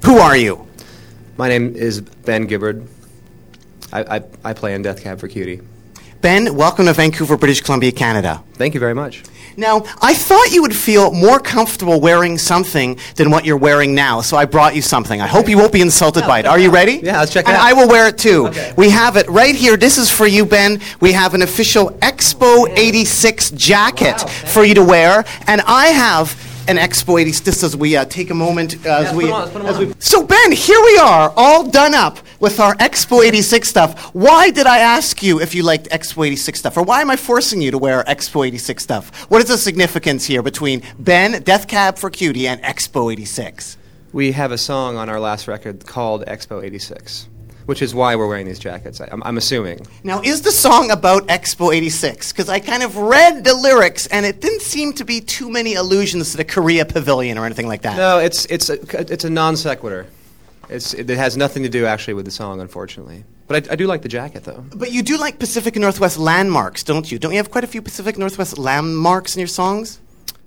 Who are you? My name is Ben Gibbard. I play in Death Cab for Cutie. Ben, welcome to Vancouver, British Columbia, Canada. Thank you very much. Now, I thought you would feel more comfortable wearing something than what you're wearing now, so I brought you something. I hope you won't be insulted by it. Are you ready? Yeah, let's check it and out. I will wear it too. Okay. We have it right here. This is for you, Ben. We have an official Expo 86 jacket for you to wear, and I have an Expo 86. Just as we take a moment, Let's put 'em on. So Ben, here we are, all done up with our Expo 86 stuff. Why did I ask you if you liked Expo 86 stuff? Or why am I forcing you to wear Expo 86 stuff? What is the significance here between Ben, Death Cab for Cutie, and Expo 86? We have a song on our last record called Expo 86, which is why we're wearing these jackets, I'm assuming. Now, is the song about Expo 86? Because I kind of read the lyrics, and it didn't seem to be too many allusions to the Korea Pavilion or anything like that. No, it's a non sequitur. It has nothing to do actually with the song, unfortunately. But I do like the jacket, though. But you do like Pacific Northwest landmarks, don't you? Don't you have quite a few Pacific Northwest landmarks in your songs?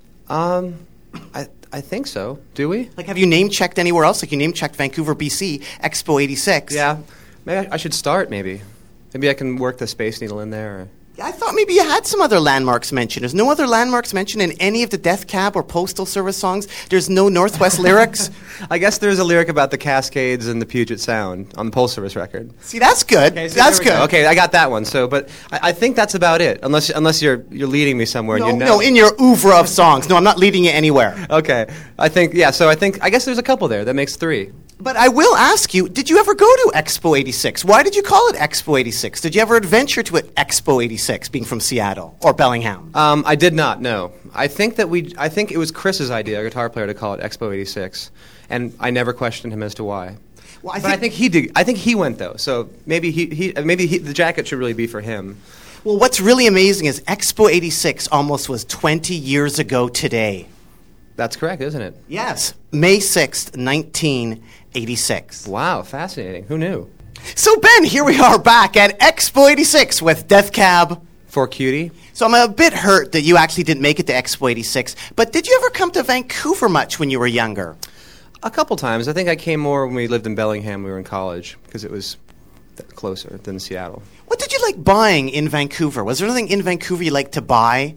I think so. Do we? Like, have you name-checked anywhere else? Like, you name-checked Vancouver, BC, Expo 86. Yeah. Maybe I should start, maybe. Maybe I can work the Space Needle in there. I thought maybe you had some other landmarks mentioned. There's no other landmarks mentioned in any of the Death Cab or Postal Service songs? There's no Northwest lyrics? I guess there's a lyric about the Cascades and the Puget Sound on the Postal Service record. See, that's good. Okay, so that's there we good. go. Okay, I got that one. So, but I think that's about it. Unless you're leading me somewhere. No, and you know. no, in your oeuvre of songs. No, I'm not leading you anywhere. Okay, I think So I guess there's a couple there. That makes three. But I will ask you, did you ever go to Expo 86? Why did you call it Expo 86? Did you ever adventure to Expo 86, being from Seattle or Bellingham? I did not. No, I think it was Chris's idea, a guitar player, to call it Expo 86, and I never questioned him as to why. Well, I think he did. I think he went though. So maybe the jacket should really be for him. Well, what's really amazing is Expo 86 almost was 20 years ago today. That's correct, isn't it? Yes, May 6th, 1986. Wow, fascinating. Who knew? So, Ben, here we are back at Expo 86 with Death Cab For Cutie. So I'm a bit hurt that you actually didn't make it to Expo 86, but did you ever come to Vancouver much when you were younger? A couple times. I think I came more when we lived in Bellingham. We were in college because it was closer than Seattle. What did you like buying in Vancouver? Was there anything in Vancouver you liked to buy?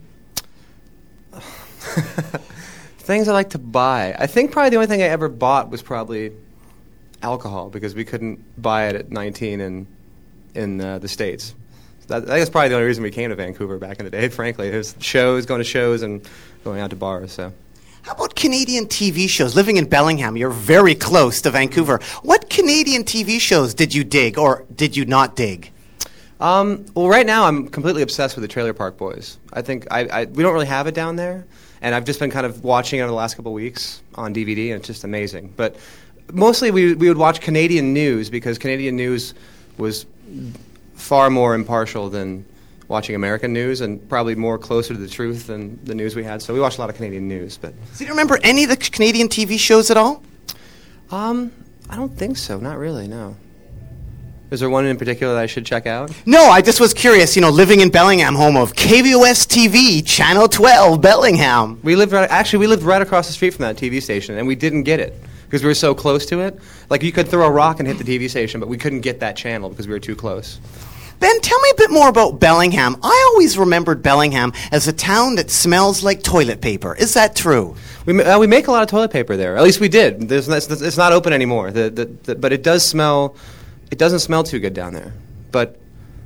Things I like to buy. I think probably the only thing I ever bought was probably alcohol because we couldn't buy it at 19 in the States. I think that's probably the only reason we came to Vancouver back in the day, frankly. It was going to shows and going out to bars. So, how about Canadian TV shows? Living in Bellingham, you're very close to Vancouver. What Canadian TV shows did you dig or did you not dig? Well, right now I'm completely obsessed with the Trailer Park Boys. I think we don't really have it down there, and I've just been kind of watching it over the last couple of weeks on DVD, and it's just amazing. But mostly we would watch Canadian news because Canadian news was far more impartial than watching American news and probably more closer to the truth than the news we had. So we watched a lot of Canadian news. But do you remember any of the Canadian TV shows at all? I don't think so. Not really, no. Is there one in particular that I should check out? No, I just was curious. Living in Bellingham, home of KVOS TV, Channel 12, Bellingham. We lived right across the street from that TV station, and we didn't get it because we were so close to it. Like, you could throw a rock and hit the TV station, but we couldn't get that channel because we were too close. Ben, tell me a bit more about Bellingham. I always remembered Bellingham as a town that smells like toilet paper. Is that true? We make a lot of toilet paper there. At least we did. It's not open anymore. But it does smell. It doesn't smell too good down there. But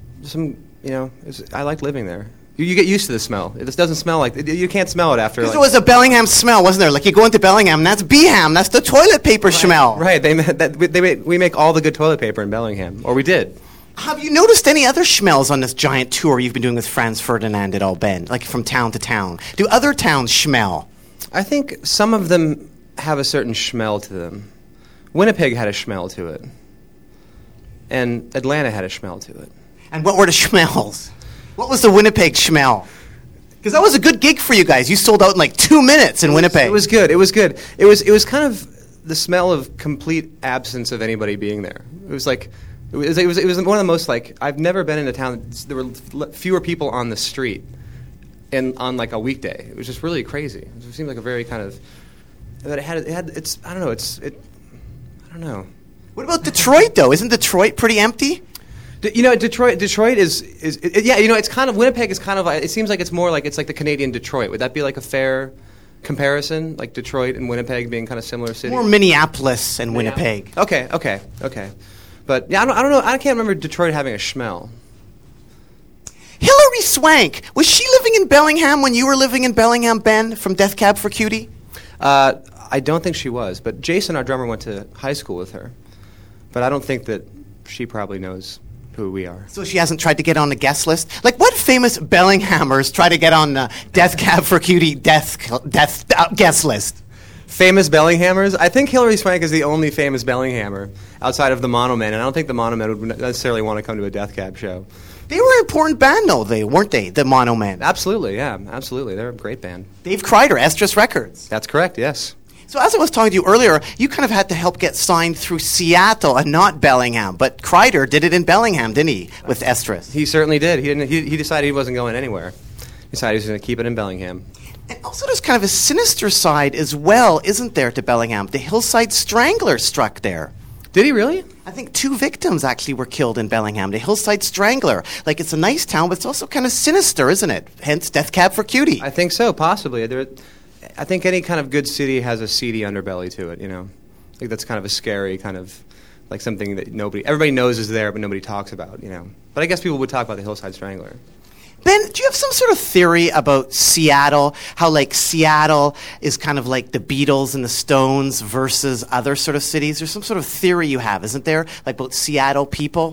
I like living there. You get used to the smell. It just doesn't smell like you can't smell it after. Because there was a Bellingham smell, wasn't there? Like you go into Bellingham, and that's Beham. That's the toilet paper smell. Right. We make all the good toilet paper in Bellingham, or we did. Have you noticed any other smells on this giant tour you've been doing with Franz Ferdinand at all, Ben? Like from town to town? Do other towns smell? I think some of them have a certain smell to them. Winnipeg had a smell to it. And Atlanta had a smell to it. And what were the smells? What was the Winnipeg smell? Because that was a good gig for you guys. You sold out in like 2 minutes in Winnipeg. It was good. It was good. It was kind of the smell of complete absence of anybody being there. It was like it was one of the most like I've never been in a town. There were fewer people on the street, and on like a weekday. It was just really crazy. It seemed like a very kind of. But it had it's I don't know. I don't know. What about Detroit, though? Isn't Detroit pretty empty? Detroit is yeah. It's kind of Winnipeg is kind of like, it seems like it's more like it's like the Canadian Detroit. Would that be like a fair comparison? Like Detroit and Winnipeg being kind of similar cities. More Minneapolis and Winnipeg. Okay. But yeah, I don't know. I can't remember Detroit having a schmell. Hilary Swank, was she living in Bellingham when you were living in Bellingham, Ben, from Death Cab for Cutie? I don't think she was, but Jason, our drummer, went to high school with her. But I don't think that she probably knows who we are. So she hasn't tried to get on the guest list? Like, what famous Bellinghamers try to get on the Death Cab for Cutie guest list? Famous Bellinghamers? I think Hilary Swank is the only famous Bellinghammer outside of the Monomen, and I don't think the Monomen would necessarily want to come to a Death Cab show. They were an important band, though, weren't they, the Mono Men? Absolutely, yeah, absolutely. They're a great band. Dave Kreider, Estrus Records. That's correct, yes. So as I was talking to you earlier, you kind of had to help get signed through Seattle and not Bellingham. But Kreider did it in Bellingham, didn't he, with Estrus? He certainly did. He decided he wasn't going anywhere. He decided he was going to keep it in Bellingham. And also there's kind of a sinister side as well, isn't there, to Bellingham? The Hillside Strangler struck there. Did he really? I think 2 victims actually were killed in Bellingham. The Hillside Strangler. Like, it's a nice town, but it's also kind of sinister, isn't it? Hence, Death Cab for Cutie. I think so, possibly. I think any kind of good city has a seedy underbelly to it, I think that's kind of a scary kind of, like something that everybody knows is there, but nobody talks about, But I guess people would talk about the Hillside Strangler. Ben, do you have some sort of theory about Seattle? How, like, Seattle is kind of like the Beatles and the Stones versus other sort of cities? There's some sort of theory you have, isn't there? Like, about Seattle people?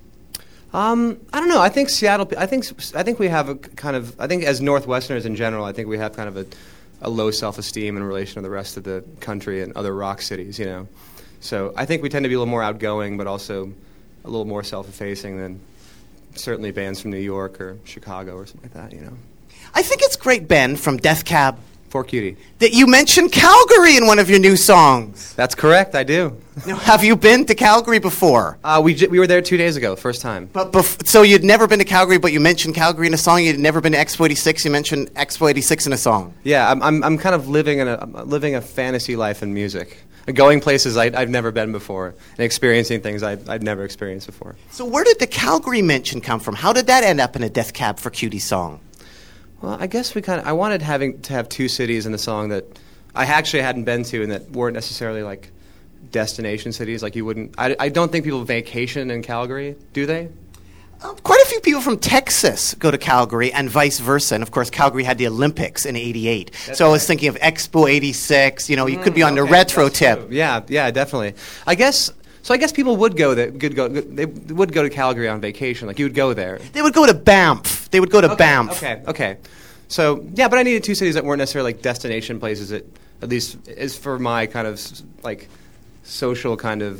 I don't know. I think Seattle. I think we have a kind of. I think as Northwesterners in general, I think we have kind of a low self-esteem in relation to the rest of the country and other rock cities. So I think we tend to be a little more outgoing, but also a little more self-effacing than certainly bands from New York or Chicago or something like that. I think it's great, Ben, from Death Cab for Cutie, that you mentioned Calgary in one of your new songs. That's correct. I do. Now, have you been to Calgary before? We were there 2 days ago, first time. So you'd never been to Calgary, but you mentioned Calgary in a song. You'd never been to Expo 86. You mentioned Expo 86 in a song. Yeah, I'm kind of living a fantasy life in music, going places I've never been before, and experiencing things I'd never experienced before. So where did the Calgary mention come from? How did that end up in a Death Cab for Cutie song? Well, I guess I wanted to have 2 cities in the song that I actually hadn't been to and that weren't necessarily like destination cities. Like you wouldn't. I don't think people vacation in Calgary, do they? Quite a few people from Texas go to Calgary and vice versa. And, of course, Calgary had the Olympics in '88. So I was thinking of Expo 86. You could be on the retro tip. Yeah, definitely. I guess people would go there. They would go to Calgary on vacation. Like you would go there. They would go to Banff. Banff. Okay. So yeah, but I needed 2 cities that weren't necessarily like destination places. That at least is for my kind of like social kind of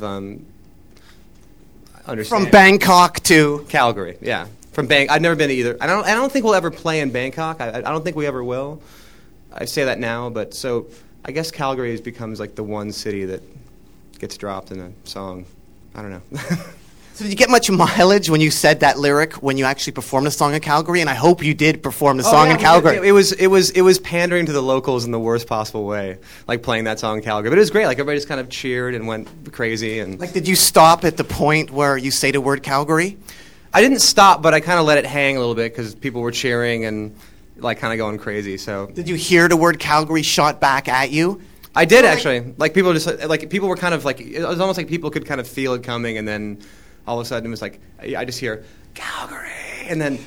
understanding. From Bangkok to Calgary. Yeah, I've never been to either. I don't think we'll ever play in Bangkok. I don't think we ever will. I say that now, but so I guess Calgary becomes like the one city that gets dropped in a song. I don't know. So did you get much mileage when you said that lyric when you actually performed a song in Calgary? And I hope you did perform the song in Calgary. It was pandering to the locals in the worst possible way, like playing that song in Calgary. But it was great. Like everybody just kind of cheered and went crazy. And like, did you stop at the point where you say the word Calgary? I didn't stop, but I kind of let it hang a little bit because people were cheering and like kind of going crazy. So did you hear the word Calgary shot back at you? I did actually. Like people were kind of like, it was almost like people could kind of feel it coming, and then all of a sudden it was like I just hear Calgary, and then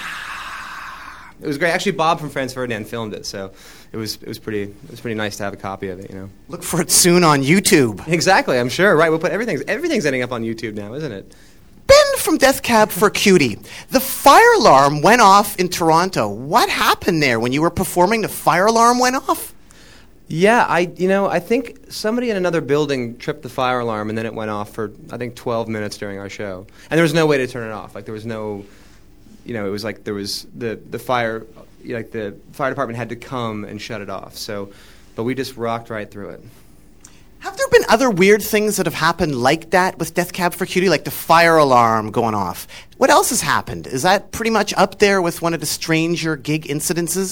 it was great. Actually, Bob from Franz Ferdinand filmed it, so it was pretty nice to have a copy of it. Look for it soon on YouTube. Exactly, I'm sure. Right, we'll put everything's ending up on YouTube now, isn't it? Ben from Death Cab for Cutie. The fire alarm went off in Toronto. What happened there when you were performing? The fire alarm went off? Yeah, I think somebody in another building tripped the fire alarm, and then it went off for, I think, 12 minutes during our show. And there was no way to turn it off. Like, there was no, it was like there was the fire, like the fire department had to come and shut it off. So, but we just rocked right through it. Have there been other weird things that have happened like that with Death Cab for Cutie, like the fire alarm going off? What else has happened? Is that pretty much up there with one of the stranger gig incidences?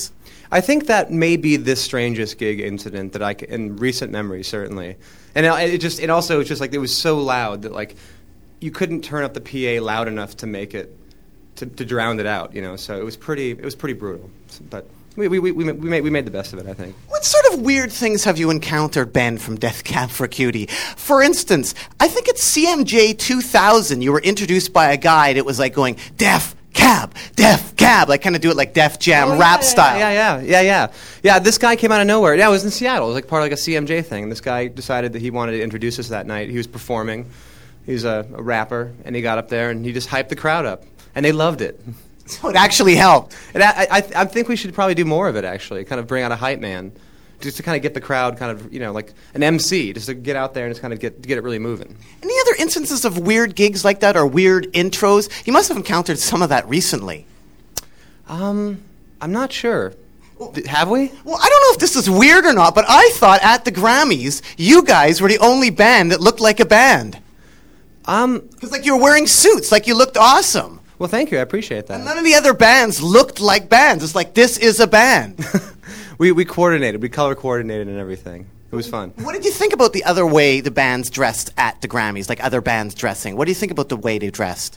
I think that may be the strangest gig incident that in recent memory, certainly. And it also just like it was so loud that like you couldn't turn up the PA loud enough to make it to drown it out, you know. So it was pretty brutal. But we made the best of it, I think. What sort of weird things have you encountered, Ben, from Death Cab for Cutie? For instance, I think at CMJ 2000, you were introduced by a guy that was like going, Def Cab, like kind of do it like Def Jam rap style. Yeah, this guy came out of nowhere. Yeah, it was in Seattle. It was like part of like a CMJ thing. This guy decided that he wanted to introduce us that night. He was performing. He's a rapper, and he got up there, and he just hyped the crowd up. And they loved it. So it actually helped. And I think we should probably do more of it, actually, kind of bring out a hype man, just to kind of get the crowd kind of, you know, like an MC, just to get out there and just kind of get it really moving. Any other instances of weird gigs like that or weird intros? You must have encountered some of that recently. I'm not sure. Have we? Well, I don't know if this is weird or not, but I thought at the Grammys, you guys were the only band that looked like a band. Because like you were wearing suits, like you looked awesome. Well, thank you. I appreciate that. And none of the other bands looked like bands. It's like, this is a band. We coordinated. We color coordinated and everything. It was fun. What did you think about the other way the bands dressed at the Grammys, like other bands dressing? What do you think about the way they dressed?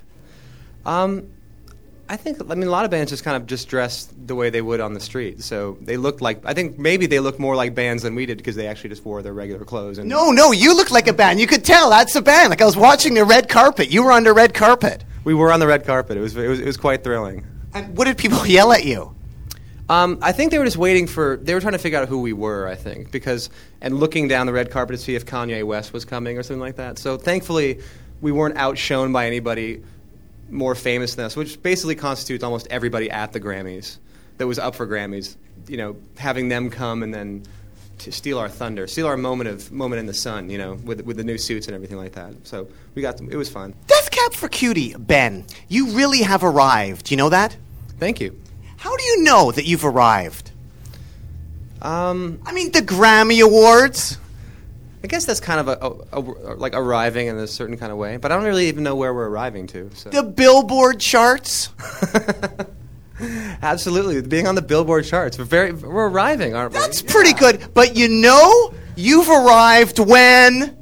I mean, a lot of bands just dressed the way they would on the street. So they looked like, I think maybe they looked more like bands than we did because they actually just wore their regular clothes. And No, you looked like a band. You could tell that's a band. Like I was watching the red carpet. You were on the red carpet. We were on the red carpet. It was quite thrilling. And what did people yell at you? I think they were just they were trying to figure out who we were, I think, and looking down the red carpet to see if Kanye West was coming or something like that. So thankfully, we weren't outshone by anybody more famous than us, which basically constitutes almost everybody at the Grammys that was up for Grammys, you know, having them come and then to steal our thunder, steal our moment in the sun, you know, with the new suits and everything like that. So it was fun. Death Cab for Cutie, Ben, you really have arrived. You know that? Thank you. How do you know that you've arrived? I mean, the Grammy Awards. I guess that's kind of like arriving in a certain kind of way, but I don't really even know where we're arriving to. So. The Billboard charts. Absolutely, being on the Billboard charts. We're arriving, aren't we? That's pretty good. But you know, you've arrived when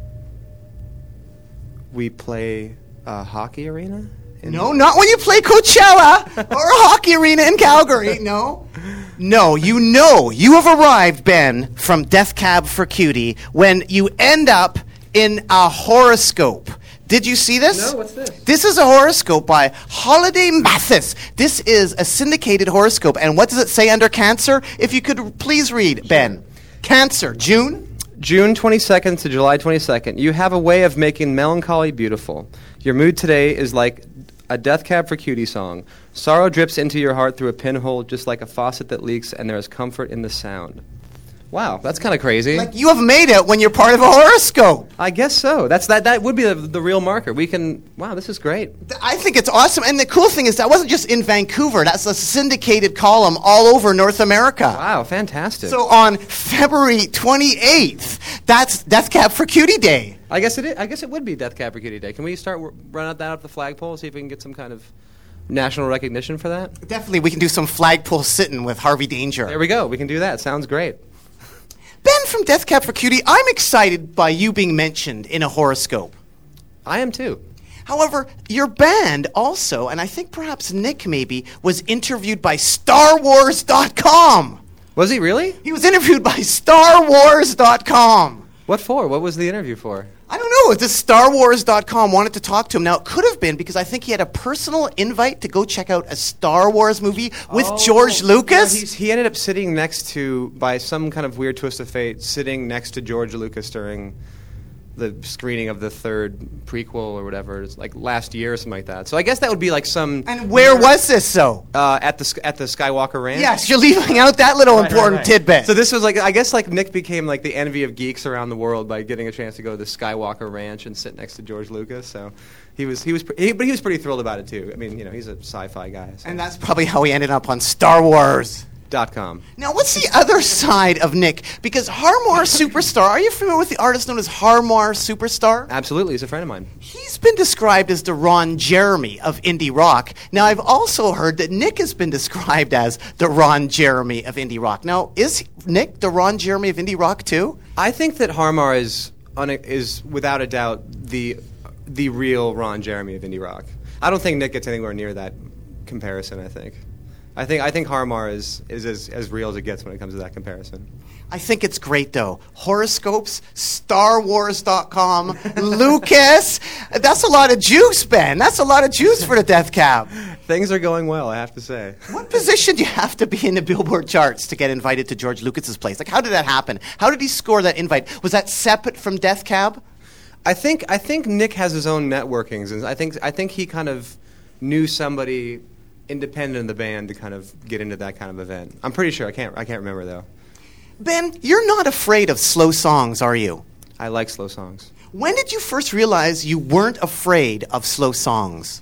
we play a hockey arena. No, not when you play Coachella or a hockey arena in Calgary. No, you have arrived, Ben, from Death Cab for Cutie when you end up in a horoscope. Did you see this? No, what's this? This is a horoscope by Holiday Mathis. This is a syndicated horoscope. And what does it say under Cancer? If you could please read, Ben. Cancer, June 22nd to July 22nd. You have a way of making melancholy beautiful. Your mood today is like a Death Cab for Cutie song. Sorrow drips into your heart through a pinhole just like a faucet that leaks, and there is comfort in the sound. Wow, that's kind of crazy. Like you have made it when you're part of a horoscope. I guess so. That would be the real marker. Wow, this is great. I think it's awesome. And the cool thing is that wasn't just in Vancouver. That's a syndicated column all over North America. Wow, fantastic. So on February 28th, that's Death Cab for Cutie Day. I guess it would be Death Cab for Cutie Day. Can we start running that up the flagpole, see if we can get some kind of national recognition for that? Definitely. We can do some flagpole sitting with Harvey Danger. There we go. We can do that. Sounds great. Ben from Death Cab for Cutie, I'm excited by you being mentioned in a horoscope. I am too. However, your band also, and I think perhaps Nick maybe, was interviewed by StarWars.com. Was he really? He was interviewed by StarWars.com. What for? What was the interview for? I don't know. Just StarWars.com wanted to talk to him. Now, it could have been because I think he had a personal invite to go check out a Star Wars movie with George Lucas. Yeah, he ended up sitting by some kind of weird twist of fate, sitting next to George Lucas during the screening of the third prequel or whatever. It's like last year or something like that. So I guess that would be like some... And where was this, so? At the Skywalker Ranch. Yes, you're leaving out that little important tidbit. So this was like, I guess like Nick became like the envy of geeks around the world by getting a chance to go to the Skywalker Ranch and sit next to George Lucas. So but he was pretty thrilled about it too. I mean, you know, he's a sci-fi guy. So. And that's probably how he ended up on Star Wars. .com. Now, what's the other side of Nick? Because Harmar Superstar, are you familiar with the artist known as Harmar Superstar? Absolutely, he's a friend of mine. He's been described as the Ron Jeremy of indie rock. Now, I've also heard that Nick has been described as the Ron Jeremy of indie rock. Now, is Nick the Ron Jeremy of indie rock, too? I think that Harmar is without a doubt the real Ron Jeremy of indie rock. I don't think Nick gets anywhere near that comparison. I think Harmar is as real as it gets when it comes to that comparison. I think it's great, though. Horoscopes, StarWars.com, Lucas. That's a lot of juice, Ben. That's a lot of juice for the Death Cab. Things are going well, I have to say. What position do you have to be in the Billboard charts to get invited to George Lucas's place? Like, how did that happen? How did he score that invite? Was that separate from Death Cab? I think Nick has his own networkings, and I think he kind of knew somebody independent of the band to kind of get into that kind of event. I'm pretty sure. I can't remember though. Ben, you're not afraid of slow songs, are you? I like slow songs. When did you first realize you weren't afraid of slow songs?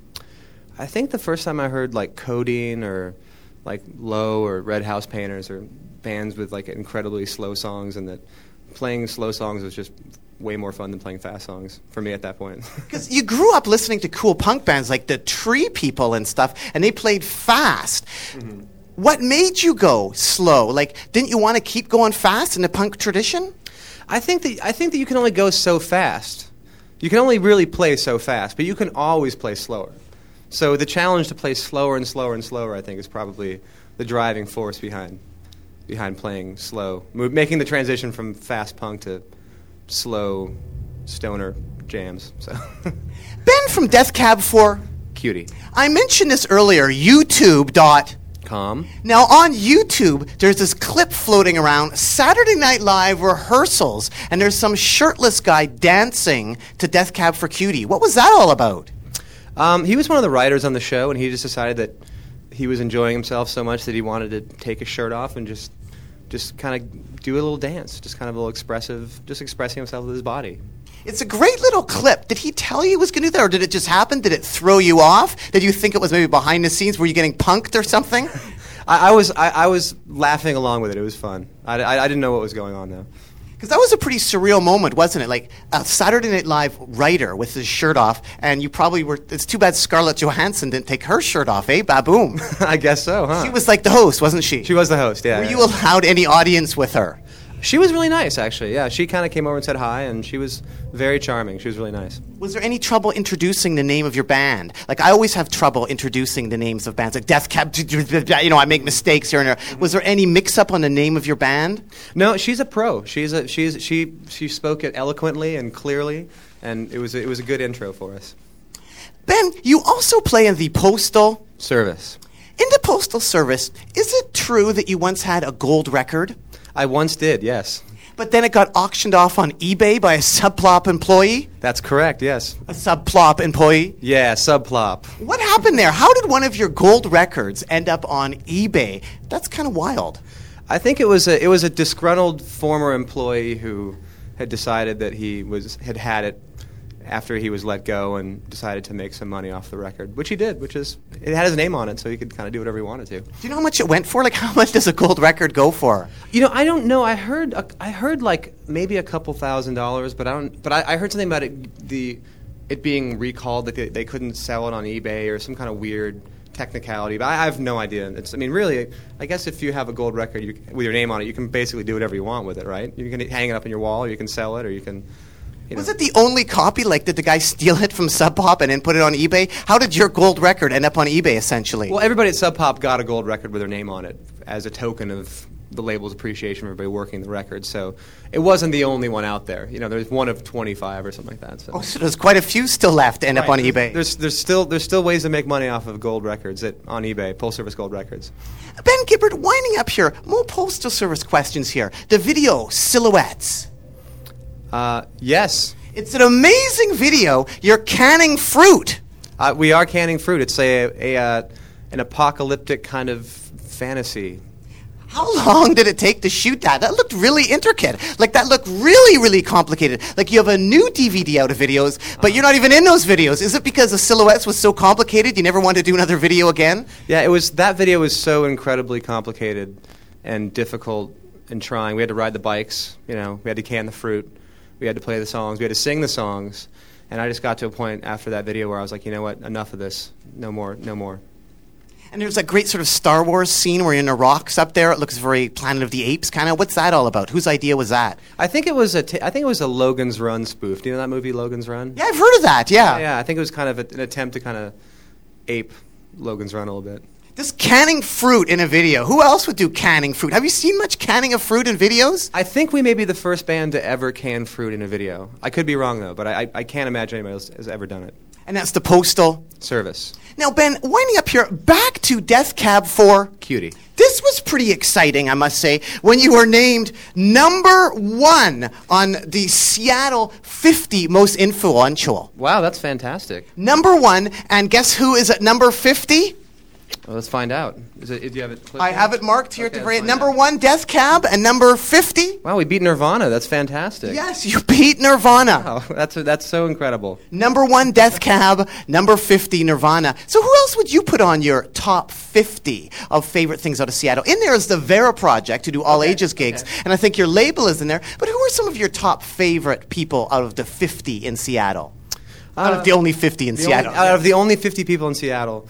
I think the first time I heard like Codeine or like Low or Red House Painters or bands with like incredibly slow songs, and that playing slow songs was just way more fun than playing fast songs for me at that point. Because you grew up listening to cool punk bands like the Tree People and stuff, and they played fast. Mm-hmm. What made you go slow? Like, didn't you want to keep going fast in the punk tradition? I think that you can only go so fast. You can only really play so fast, but you can always play slower. So the challenge to play slower and slower and slower, I think, is probably the driving force behind playing slow, making the transition from fast punk to slow stoner jams. So Ben from Death Cab for Cutie. I mentioned this earlier, YouTube.com. Now on YouTube, there's this clip floating around, Saturday Night Live rehearsals, and there's some shirtless guy dancing to Death Cab for Cutie. What was that all about? He was one of the writers on the show, and he just decided that he was enjoying himself so much that he wanted to take his shirt off and just kind of do a little dance, just kind of a little expressing himself with his body. It's a great little clip. Did he tell you he was going to do that, or did it just happen? Did it throw you off? Did you think it was maybe behind the scenes? Were you getting punked or something? I was laughing along with it. It was fun. I didn't know what was going on, though. Because that was a pretty surreal moment, wasn't it? Like a Saturday Night Live writer with his shirt off, and you probably were. It's too bad Scarlett Johansson didn't take her shirt off, eh? Baboom. I guess so, huh? She was like the host, wasn't she? She was the host, yeah. Were you allowed any audience with her? She was really nice, actually, yeah. She kind of came over and said hi, and she was very charming. She was really nice. Was there any trouble introducing the name of your band? Like, I always have trouble introducing the names of bands, like Death Cab, I make mistakes here and there. Was there any mix-up on the name of your band? No, she's a pro. She spoke it eloquently and clearly, and it was a good intro for us. Ben, you also play in the Postal Service. In the Postal Service, is it true that you once had a gold record? I once did, yes. But then it got auctioned off on eBay by a subplop employee? That's correct, yes. A subplop employee? Yeah, subplop. What happened there? How did one of your gold records end up on eBay? That's kind of wild. I think it was a disgruntled former employee who had decided that he had it after he was let go and decided to make some money off the record, which he did, it had his name on it, so he could kind of do whatever he wanted to. Do you know how much it went for? Like, how much does a gold record go for? I don't know. I heard like maybe a couple $1,000s, but I heard something about it being recalled, that they couldn't sell it on eBay or some kind of weird technicality, but I have no idea. Really, I guess if you have a gold record with your name on it, you can basically do whatever you want with it, right? You can hang it up on your wall, or you can sell it, or you can... Was it the only copy? Like, did the guy steal it from Sub Pop and then put it on eBay? How did your gold record end up on eBay, essentially? Well, everybody at Sub Pop got a gold record with their name on it as a token of the label's appreciation for everybody working the record. So it wasn't the only one out there. There's one of 25 or something like that. So, so there's quite a few still left to end up on eBay. There's still ways to make money off of gold records on eBay, Postal Service gold records. Ben Gibbard, winding up here, more Postal Service questions here. The video, Silhouettes. Yes. It's an amazing video. You're canning fruit. We are canning fruit. It's an apocalyptic kind of fantasy. How long did it take to shoot that? That looked really intricate. Like, that looked really, really complicated. Like, you have a new DVD out of videos, but you're not even in those videos. Is it because the silhouettes was so complicated you never wanted to do another video again? Yeah, that video was so incredibly complicated and difficult and trying. We had to ride the bikes, we had to can the fruit, we had to play the songs, we had to sing the songs. And I just got to a point after that video where I was like, you know what, enough of this. No more. And there's that great sort of Star Wars scene where you're in the rocks up there. It looks very Planet of the Apes kind of. What's that all about? Whose idea was that? I think it was a Logan's Run spoof. Do you know that movie, Logan's Run? Yeah, I've heard of that, yeah. Yeah, I think it was kind of an attempt to kind of ape Logan's Run a little bit. This canning fruit in a video. Who else would do canning fruit? Have you seen much canning of fruit in videos? I think we may be the first band to ever can fruit in a video. I could be wrong, though, but I can't imagine anybody else has ever done it. And that's the Postal Service. Now, Ben, winding up here, back to Death Cab for Cutie. This was pretty exciting, I must say, when you were named number 1 on the Seattle 50 most influential. Wow, that's fantastic. Number 1, and guess who is at number 50? Well, let's find out. Do you have it? I have it marked here at the very let's end. find Number out. 1, Death Cab, and number 50? Wow, we beat Nirvana. That's fantastic. Yes, you beat Nirvana. Wow, that's so incredible. Number 1, Death Cab. Number 50, Nirvana. So who else would you put on your top 50 of favorite things out of Seattle? In there is the Vera Project, who do all ages gigs, and I think your label is in there. But who are some of your top favorite people out of the 50 in Seattle? Out of the only 50 in Seattle. Out of the only 50 people in Seattle.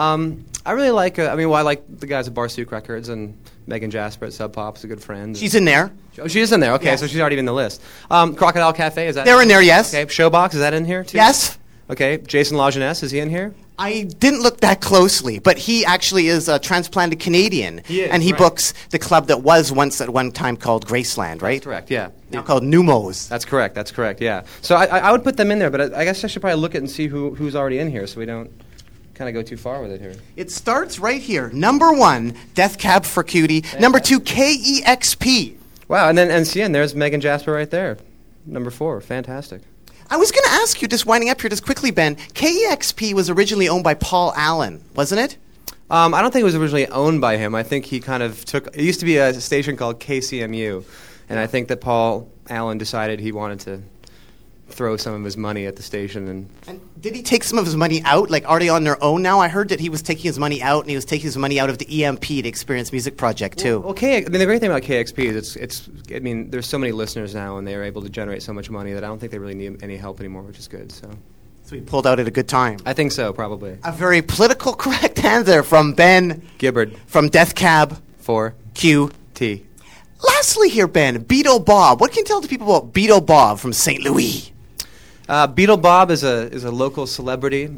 I really like, I like the guys at Barsook Records, and Megan Jasper at Sub Pop's a good friend. She's in there. Oh, she is in there. Okay, Yes. so she's already in the list. Crocodile Cafe, is that? They're in there, yes. Okay, Showbox, is that in here too? Yes. Okay, Jason LaJeunesse, is he in here? I didn't look that closely, but he actually is a transplanted Canadian. He is, and he right. books the club that was once at one time called Graceland, right? That's correct, yeah. Now called Numos. That's correct, yeah. So I would put them in there, but I guess I should probably look at and see who's already in here so we don't kind of go too far with it here. It starts right here. Number 1, Death Cab for Cutie. Number 2, KEXP. Wow, and then NCN, there's Megan Jasper right there. Number 4, fantastic. I was going to ask you, just winding up here just quickly, Ben, KEXP was originally owned by Paul Allen, wasn't it? I don't think it was originally owned by him. I think he kind of it used to be a station called KCMU, and I think that Paul Allen decided he wanted to throw some of his money at the station. And did he take some of his money out? Like, are they on their own now? I heard that he was taking his money out, and he was taking his money out of the EMP, the Experience Music Project, too. Well, the great thing about KXP is there's so many listeners now, and they're able to generate so much money that I don't think they really need any help anymore, which is good. So he pulled out at a good time. I think so, probably. A very political correct answer from Ben Gibbard from Death Cab for QT. T. Lastly here, Ben, Beetle Bob. What can you tell the people about Beetle Bob from St. Louis? Beetle Bob is a local celebrity.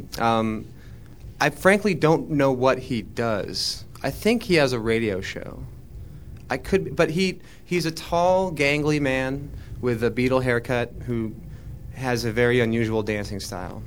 I frankly don't know what he does. I think he has a radio show. But he's a tall, gangly man with a Beatle haircut who has a very unusual dancing style.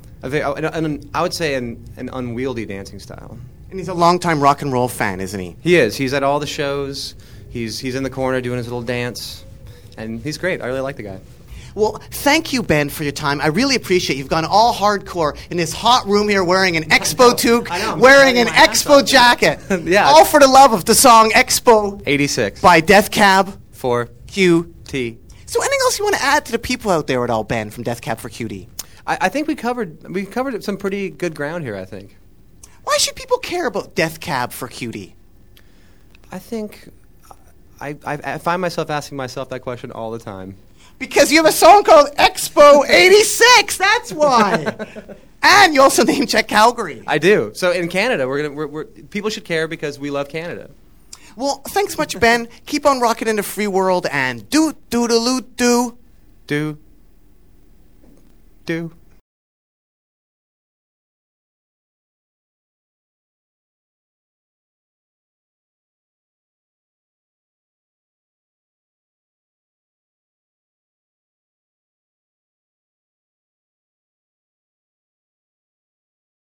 I would say an unwieldy dancing style. And he's a longtime rock and roll fan, isn't he? He is. He's at all the shows. He's in the corner doing his little dance, and he's great. I really like the guy. Well, thank you, Ben, for your time. I really appreciate it. You've gone all hardcore in this hot room here wearing an Expo toque, wearing an Expo jacket. Yeah. All for the love of the song Expo 86 by Death Cab for QT. T. So anything else you want to add to the people out there at all, Ben, from Death Cab for Cutie? I think we covered some pretty good ground here, I think. Why should people care about Death Cab for Cutie? I think I find myself asking myself that question all the time. Because you have a song called Expo 86, that's why. And you also name check Calgary. I do. So in Canada, people should care because we love Canada. Well, thanks much, Ben. Keep on rocking in the free world and do. Do.